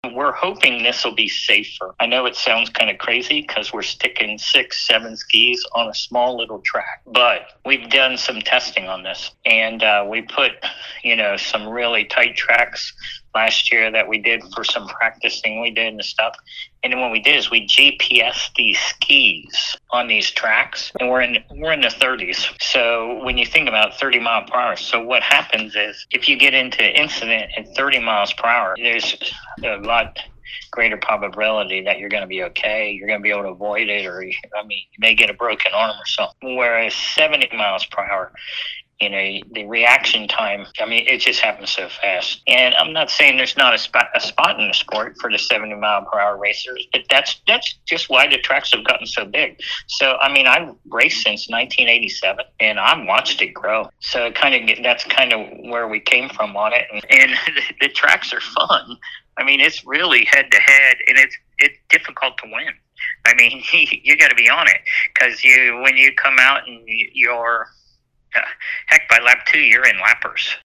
We're hoping this will be safer. I know it sounds kind of crazy because we're sticking 6, 7 skis on a small little track, but we've done some testing on this, and we put, some really tight tracks last year that we did for some practicing we did and stuff. And then what we did is we GPS these skis on these tracks, and we're in the 30s. So when you think about 30 mile per hour, so what happens is if you get into an incident at 30 miles per hour, there's a lot greater probability that you're going to be okay. You're going to be able to avoid it, or you may get a broken arm or something. Whereas 70 miles per hour, the reaction time, it just happens so fast. And I'm not saying there's not a spot in the sport for the 70 mile per hour racers, but that's just why the tracks have gotten so big. So, I've raced since 1987, and I've watched it grow. So that's kind of where we came from on it. And the tracks are fun. It's really head to head, and it's difficult to win. You got to be on it, because when you come out and you're heck, by lap 2, you're in lappers.